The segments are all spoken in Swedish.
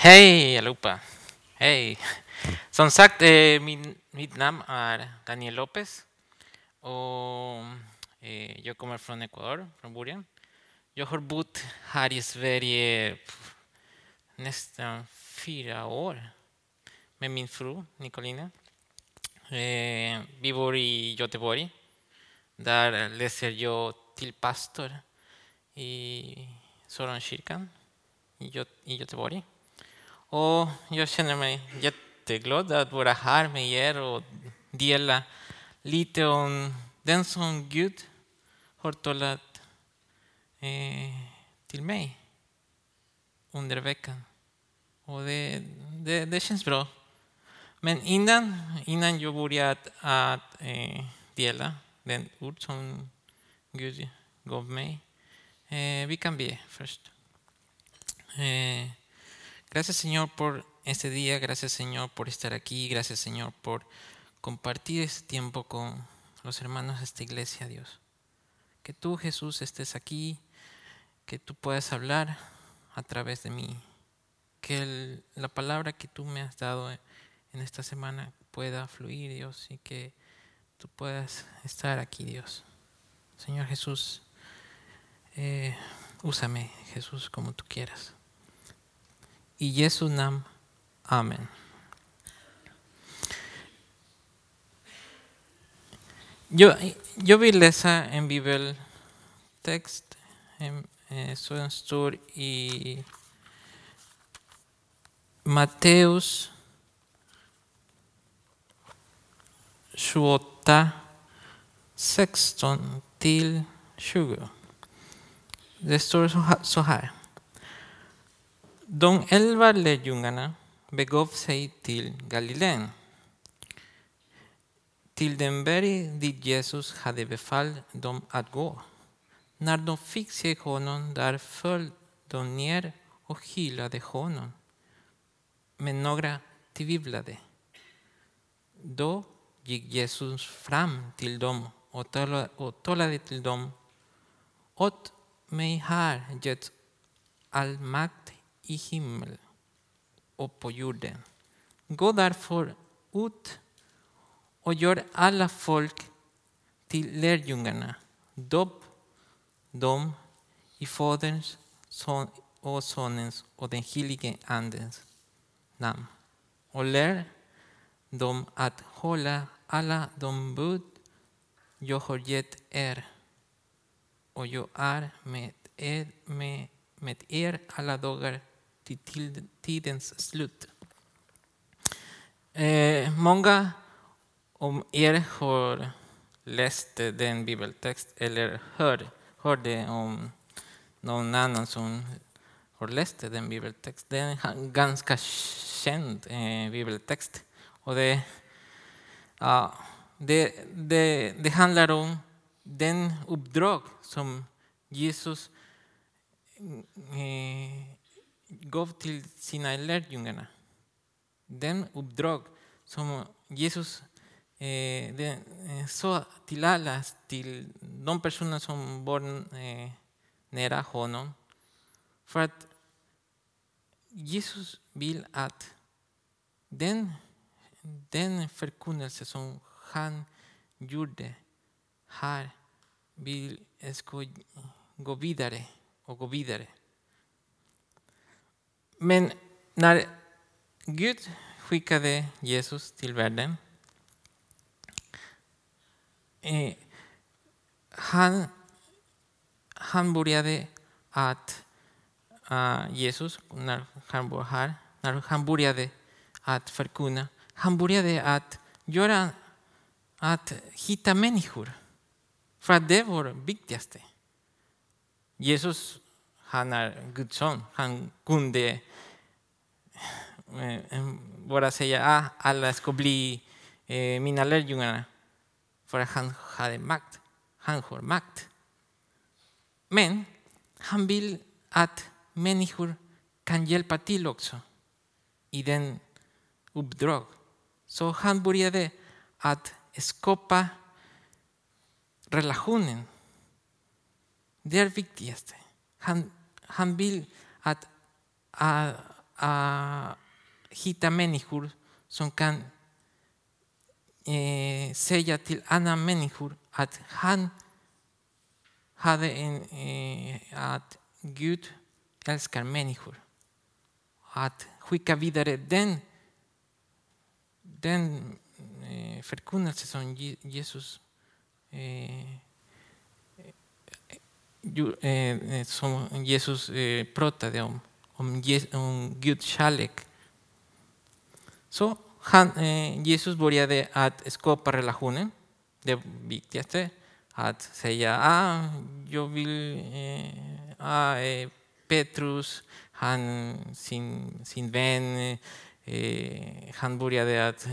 Hej allihopa! Hej! Som sagt, mitt namn är Daniel Lopez och jag kommer från Ecuador, från början. Jag har bott här i Sverige nästan 4 år med min fru Nicolina. Vi bor i Göteborg. Där läser jag till pastor i Sorankyrkan i Göteborg. Och jag känner mig jätteglad att vara här med er och dela lite om den som Gud har talat till mig under veckan. Och det känns bra. Men innan jag börjar att dela den ord som Gud gav mig, vi kan be först. Gracias, Señor, por este día. Gracias, Señor, por estar aquí. Gracias, Señor, por compartir este tiempo con los hermanos de esta iglesia, Dios. Que tú, Jesús, estés aquí, que tú puedas hablar a través de mí. Que la palabra que tú me has dado en esta semana pueda fluir, Dios, y que tú puedas estar aquí, Dios. Señor Jesús, úsame, Jesús, como tú quieras. I Jesu namn. Amen. Jag vill läsa en bibeltext som står i Matteus 28, 16-20. Det står så här. De 11 lärjungarna begav sig till Galileen, till den berg dit Jesus hade befallt dem att gå. När de fick se honom där föll de ner och hyllade honom. Men några tvivlade. Då gick Jesus fram till dem och talade till dem. Åt mig har getts all makt i himmel och på jorden. Gå därför ut och gör alla folk till lärjungarna. Döp dem i Faderns och Sonens och den helige Andens namn. Och lär dem att hålla alla de bud jag har gett er. Och jag är med er alla dagar till tidens slut. Många om er har läst den bibeltext eller hörde om någon annan som har läst den bibeltext. Det är en ganska känd bibeltext. Och det handlar om den uppdrag som Jesus gav till sina lärjungarna. Den uppdrag som Jesus sa till alla, till de personer som var nära honom. För att Jesus vill att den förkunnelse som han gjorde här ska gå vidare och gå vidare. Men när Gud skickade Jesus till världen, han började att Jesus, när han var här, när han började att förkunna, han började att hitta människor. För att det var det viktigaste. Jesus, han är Guds son. Han kunde bara säga alla ska bli mina lärjungar. För att han hade makt. Han har makt. Men han vill att människor kan hjälpa till också i den uppdrag. Så han började att skapa relationen. Det är viktigaste. Han vill att hitta människor som kan säga till andra människor att han hade att Gud älskar människor. Att skicka vidare den förkunnelse som Jesus som Jesus pratade om Guds kärlek. Så Jesus började att skapa relationen. Det viktigaste att säga jag vill Petrus, han sin vän, han började att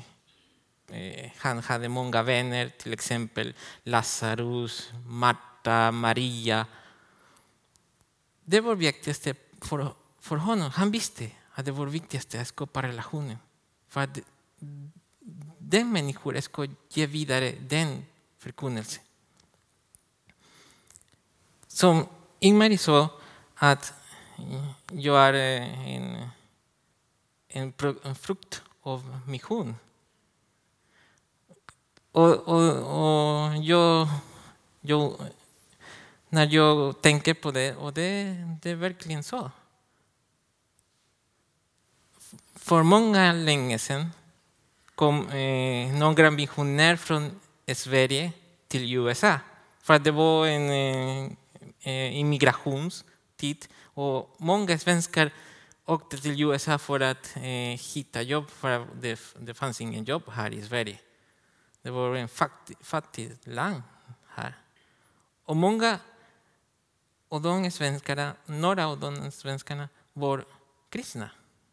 han hade många vänner, till exempel Lazarus, Marta, Maria. Det var viktigaste för honom. Han visste att det var viktigaste att skapa relationen. För att den människan ska ge vidare den förkunnelsen. Som Ingmarie sa, att jag är en frukt av mission. Och jag, när jag tänker på det, och det är verkligen så. För många länge sedan kom några missionärer från Sverige till USA. För att det var en immigrationstid. Och många svenskar åkte till USA för att hitta jobb. För att det fanns ingen jobb här i Sverige. Det var en fattigt land här. Och många av de svenskarna, några av de svenskarna var kristna.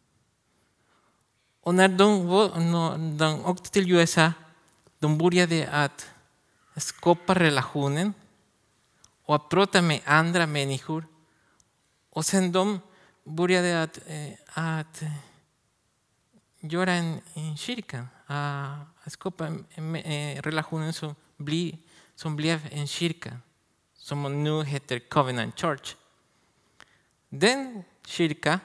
Och när de åkte till USA, de började att skapa relationen och att prata med andra människor. Och sen de började att göra en kyrka, att skapa en relation som blev en kyrka, som nu heter Covenant Church. Den kyrka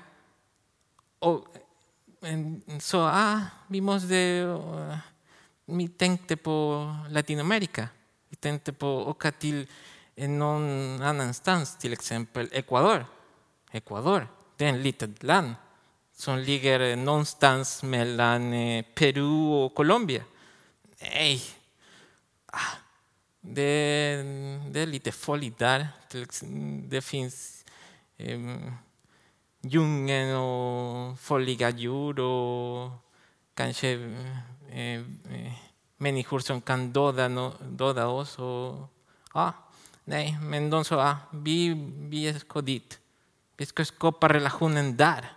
vi tänkte på Latinamerika. Vi tänkte på att åka till någon annanstans, till exempel Ecuador. Ecuador, det är ett litet land som ligger någonstans mellan Peru och Colombia. Nej, det är lite farligt där. Det finns djungeln och farliga djur och kanske människor som kan döda oss. Nej, men de sa vi ska dit. Vi ska skapa relationen där.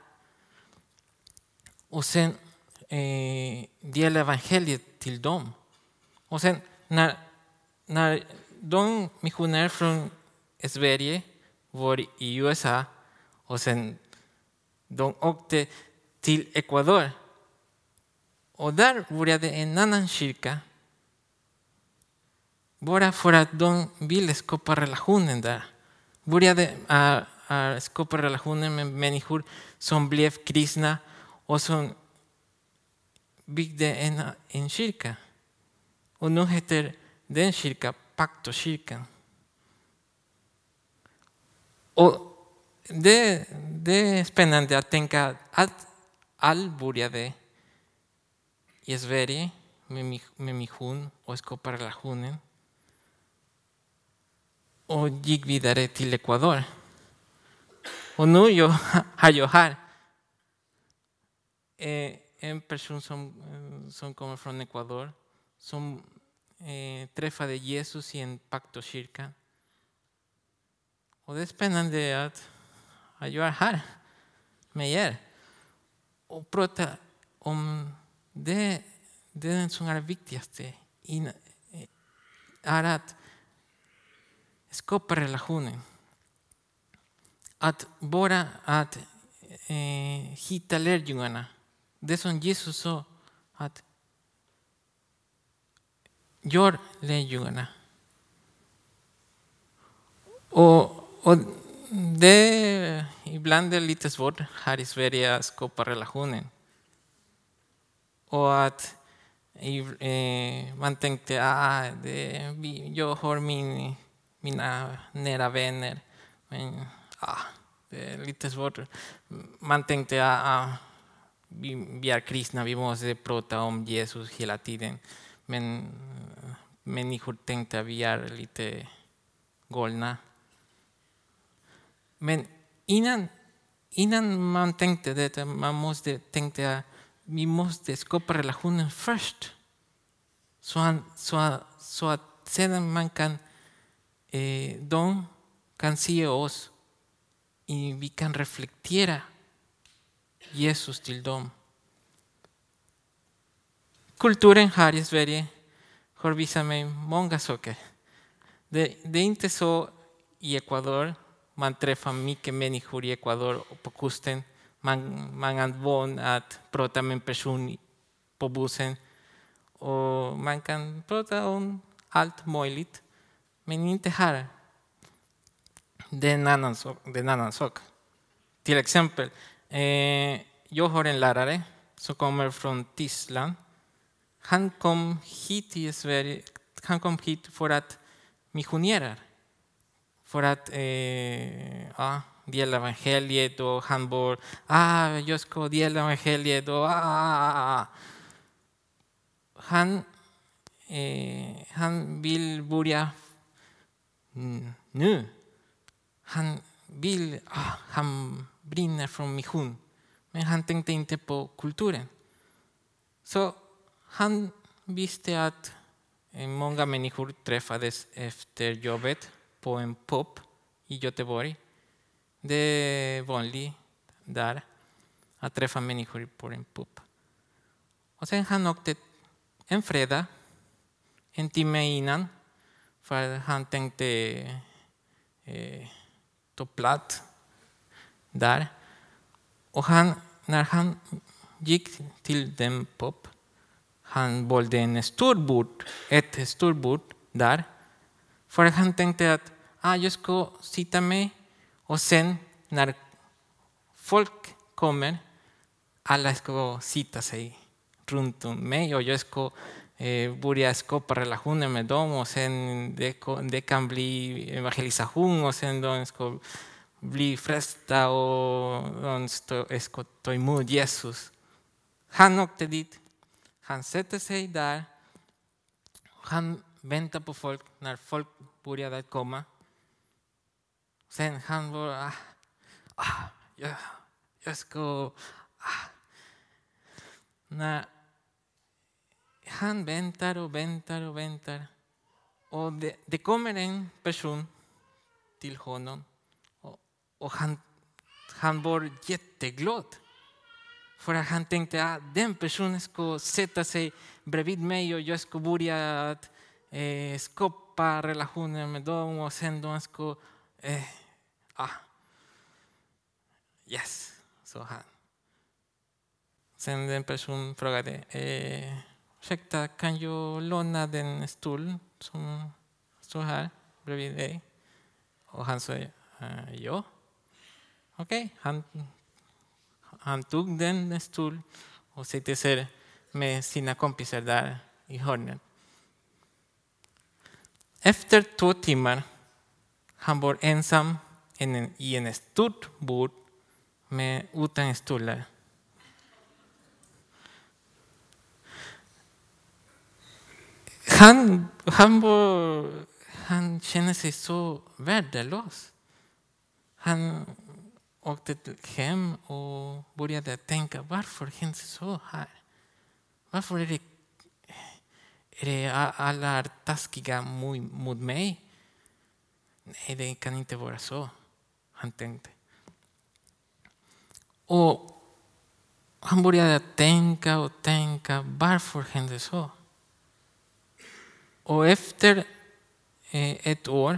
Och sen dela evangeliet till dem. Och sen när de missionärer från Sverige var i USA och sen de åkte till Ecuador. Och där började en annan kyrka. Bara för att de ville skapa relationen där. Började skapa relationer med människor som blev kristna och som byggde en kyrka. Och nu heter den kyrka Paktokyrkan. Och det är spännande att tänka att allt började i Sverige med mission och skapa relationen. Och gick vidare till Ecuador. Och nu har jag här en person som kommer från Ecuador som träffade Jesus i en Paktokyrka. Och det är spännande att jag är här med er och pratar om det som är viktigaste är att skapa relationen. Att bara att hitta lärjungarna. Det som Jesus sa, att gör lärjungarna. Och Det ibland är lite svårt här i Sverige att skapa relationen. Och att man tänkte jag har mina nära vänner. Men det är lite svårt. Man tänkte vi är kristna, vi måste prata om Jesus hela tiden. Men människor tänkte att vi är lite galna. Men innan man tänkte det, man måste tänka att vi måste skapa relationen först. Så att sedan de kan se oss och vi kan reflektera Jesus till dem. Kulturen här i Sverige har visat mig många saker. Det är inte så i Ecuador. Man träffar mycket människor i Ecuador och på kusten. Man är van att prata med en person på bussen. Och man kan prata om allt möjligt. Men inte här. Det är en annan sak. Till exempel, jag har en lärare som kommer från Tyskland. Han kom hit till Sverige. Han kom hit för att missionera. För att dela evangeliet. Och han var, jag ska dela evangeliet. Och, Han vill börja nu. Han brinner från mission. Men han tänkte inte på kulturen. Så han visste att många människor träffades efter jobbet på en pub i Göteborg. Det är vanligt där att träffa människor på en pub. Och sen han åkte en fredag, en timme innan, för han tänkte ta plats där. Och när han gick till den pub, han valde ett stort bord där. För han tänkte att jag ska sitta med och sen när folk kommer, alla ska sitta sig runt om mig och jag ska börja skapa relationer med dem och sen det kan bli evangelisation och sen de ska bli frälsta och de ska ta emot Jesus. Han åkte dit, han sätter sig där, han väntar på folk när folk började komma. Sen han var, jag ska... När han väntar och väntar. Och det kommer en person till honom. Och han var jätteglad. För att han tänkte att den personen ska sätta sig bredvid mig och jag ska börja att skapa relationer med dem och sen de ska... Yes, sa han. Sen den personen frågade, ursäkta, kan jag låna den stol som står här bredvid dig? Och han sa, ja. Okej, han tog den stol och satte sig med sina kompisar där i hörnet. Efter 2 timmar, han var ensam i en stort bord utan stolar. Han känner sig så värdelös. Han åkte hem och började tänka, varför händer så här? Varför är det alla är taskiga mot mig? Nej, det kan inte vara så, han tänkte. Och han började tänka, varför hände så? Och efter 1 år,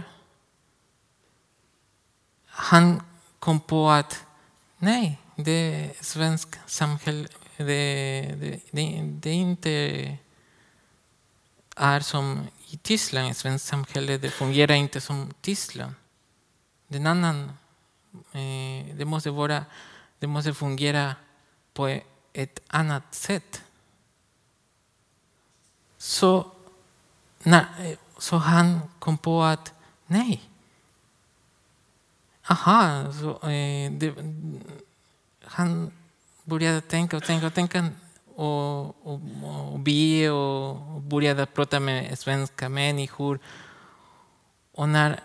han kom på att nej, det svenska samhället, det inte är som i Tyskland. I svenskt samhälle, det fungerar inte som Tyskland. Det är en annan det måste fungera på ett annat sätt. Så han kom på att nej. Han började tänka och be och började prata med svenska människor. Och när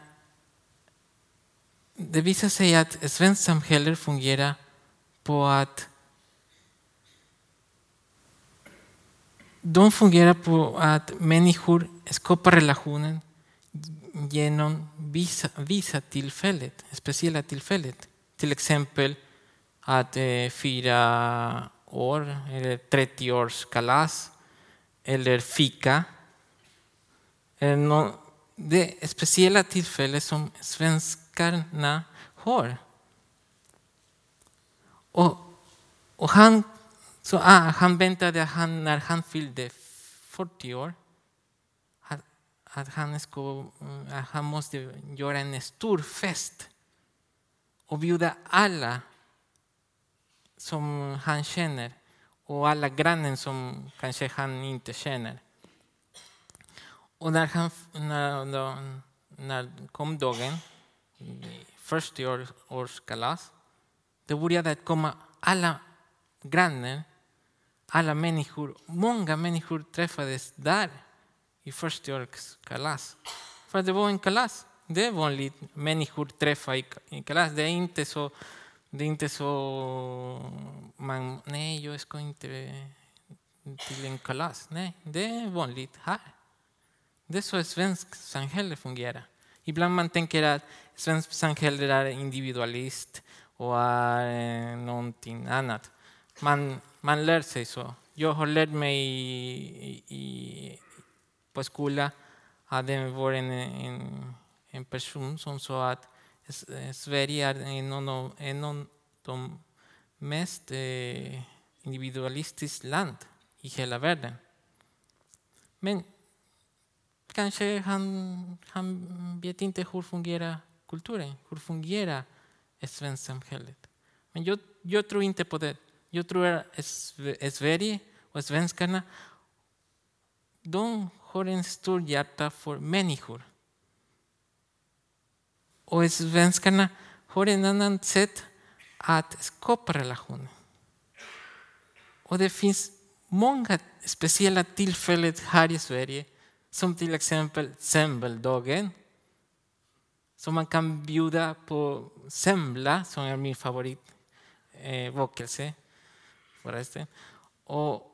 det visade sig att ett svenskt samhälle fungerar på att människor skapar relationen genom vissa tillfällen, speciella tillfällen. Till exempel att fira år eller 30-årskalas eller fika. Det är speciella tillfällen som svenskarna har. Och han väntade när han fyllde 40 år att han måste göra en stor fest och bjuda alla som han känner och alla grannar som kanske han inte känner. Och när kom dagen, 40-årskalas, det började att komma alla grannar, alla människor, många människor träffades där i 40-årskalas. För det var en kalas. Det är vanligt människor träffar i kalas. Det är inte så nej, jag ska inte till en kalas. Nej, det är vanligt här. Det är så svenskt samhälle fungerar. Ibland man tänker att svenskt samhälle är individualist och är någonting annat. Man lär sig så. Jag har lärt mig på skolan att det var en person som sa att Sverige är en av de mest individualistiska land i hela världen. Men kanske han vet inte hur fungerar kulturen, hur fungerar ett svenskt samhälle. Men jag tror inte på det. Jag tror att Sverige och svenskarna, de har en stor hjärta för människor. Och svenskarna har en annan sätt att skapa relationer. Och det finns många speciella tillfällen här i Sverige, som till exempel semmeldagen, som man kan bjuda på semla, som är min favoritbakelse förresten. Och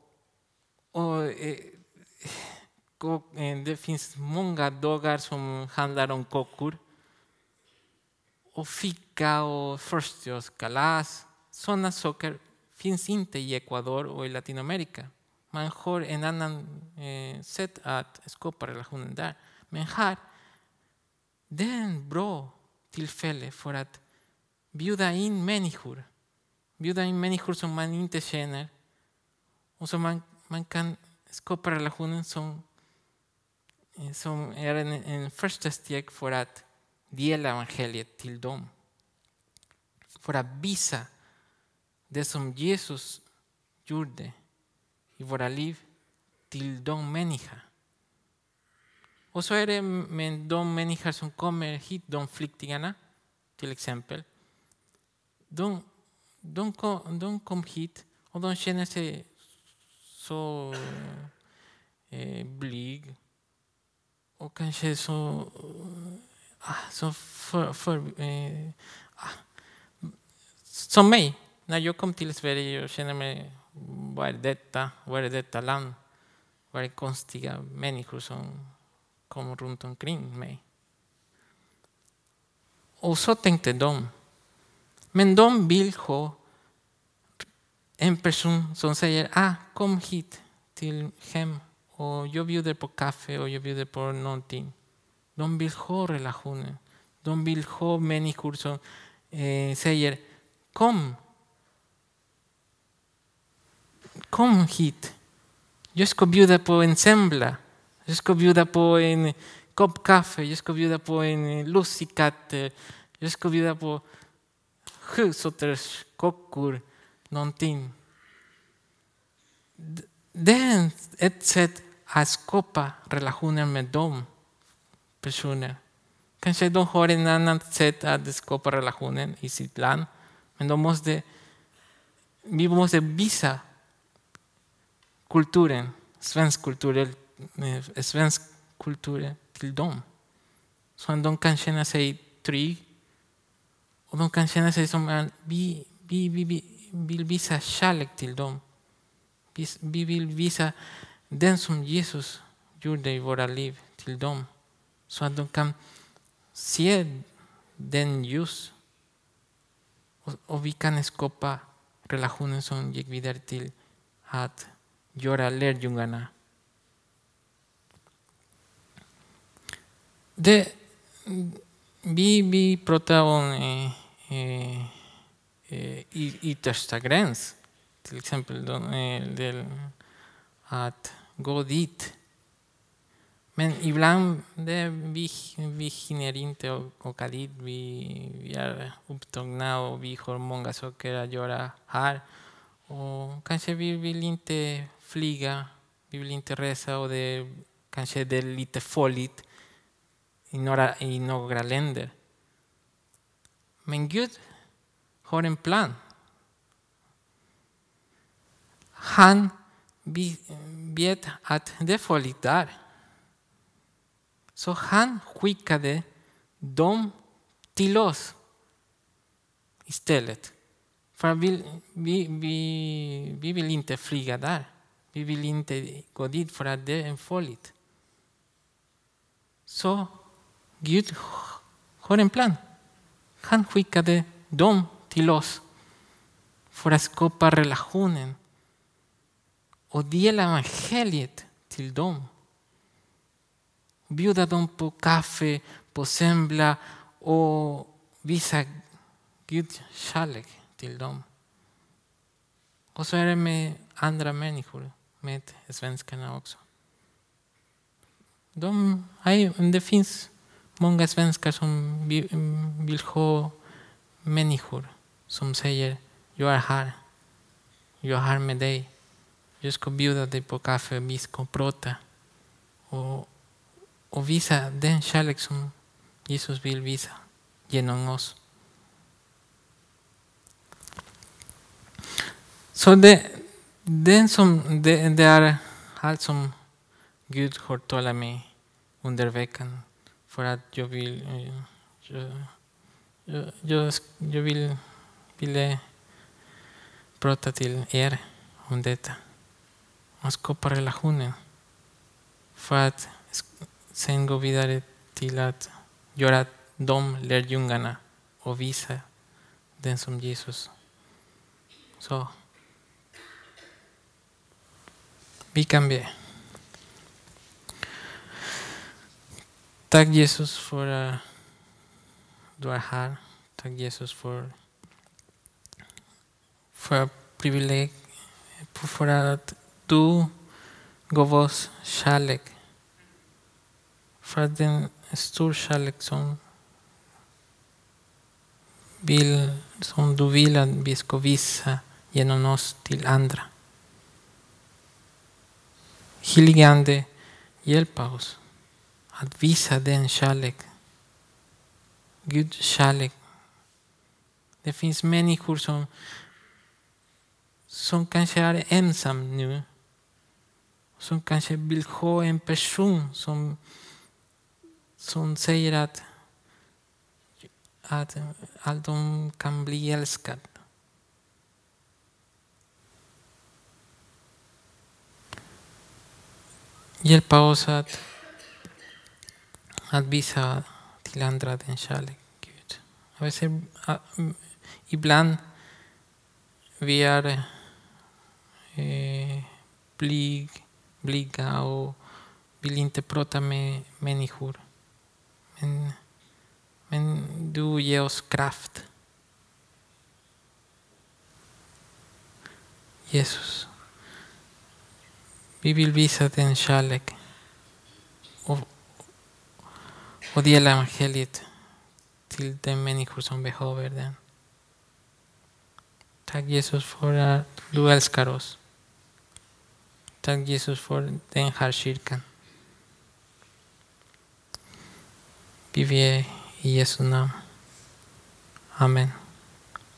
det finns många dagar som handlar om kakor. Och fika och förståskalas. Sådana saker finns inte i Ecuador och i Latinamerika. Man har en annan sätt att skapa relationen där. Men här, det är en bra tillfälle för att bjuda in människor. Bjuda in människor som man inte känner. Och så man kan skapa relationen som är en första steg för att dela evangeliet till dem. För att visa det som Jesus gjorde i våra liv till de människor. Och så är det med de människor som kommer hit, de flyktingarna till exempel. De kom hit och de känner sig så blyg och kanske som mig. När jag kom till Sverige och känner mig, vad är detta land? Vad är konstiga människor som kommer runt omkring mig? Och så tänkte de. Men de vill ha en person som säger, kom hit till hem och jag bjuder på kaffe och jag bjuder på någonting. De vill ha relationer. De vill ha människor som säger, kom hit. Jag ska bjuda på en semla. Jag ska bjuda på en kopp kaffe. Jag ska bjuda på en lussekatt. Jag ska bjuda på sorters kockor, någonting. Det är ett sätt att skapa relationer med de personer. Kanske de har en annan sätt att skapa relationer i sitt land. Men vi måste visa kulturen, svensk kultur till dem. Så att de kan känna sig trygga. Och de kan känna sig som att vi vill visa kärlek till dem. Vi vill visa den som Jesus gjorde i våra liv till dem. Så att de kan se den ljus. Och vi kan skapa relationen som gick vidare till att göra lärjungarna. Vi pratar om yttersta gräns. Till exempel att gå dit. Men ibland vi hinner inte åka dit. Vi är upptagna och vi har många saker att göra här. Och kanske vi vill inte flyga. Vi vill inte resa. Och kanske det är lite farligt i några länder. Men Gud har en plan. Han vet att det är farligt där. Så han skickade dem till oss istället. För vi vill inte flyga där. Vi vill inte gå dit för att det är farligt. Så Gud har en plan. Han skickade dem till oss för att skapa relationen och dela evangeliet till dem. Bjuda dem på kaffe, på semla och visa Guds kärlek till dem. Och så är det med andra människor, med svenskarna också. Det finns många svenskar som vill ha människor som säger: jag är här med dig. Jag ska bjuda dig på kaffe, vi ska prata. Och visa den kärlek som Jesus vill visa genom oss. Så det är allt som Gud har talat med under veckan. För att jag ville prata till er om detta. Och skapa relationen. För att sen gå vidare till att göra de lärjungarna och visa den som Jesus. Så vi kan be. Tack Jesus för att du är här. Tack Jesus för privilegiet. För att du gav oss kärlek. För att den stor kärlek som du vill att vi ska visa genom oss till andra. Helige Ande, hjälpa oss att visa den kärlek. Guds kärlek. Det finns människor som kanske är ensam nu. Som kanske vill ha en person som säger att de kan bli älskade. Hjälpa oss att visa till andra den kärlek, Gud. Jag ser, ibland vi är blyga och vill inte prata med människor. Men du ger oss kraft. Jesus. Vi vill visa den kärlek och dela evangeliet till de människor som behöver den. Tack Jesus för att du älskar oss. Tack Jesus för den här kyrkan. Vi ber i Jesu namn. Amen.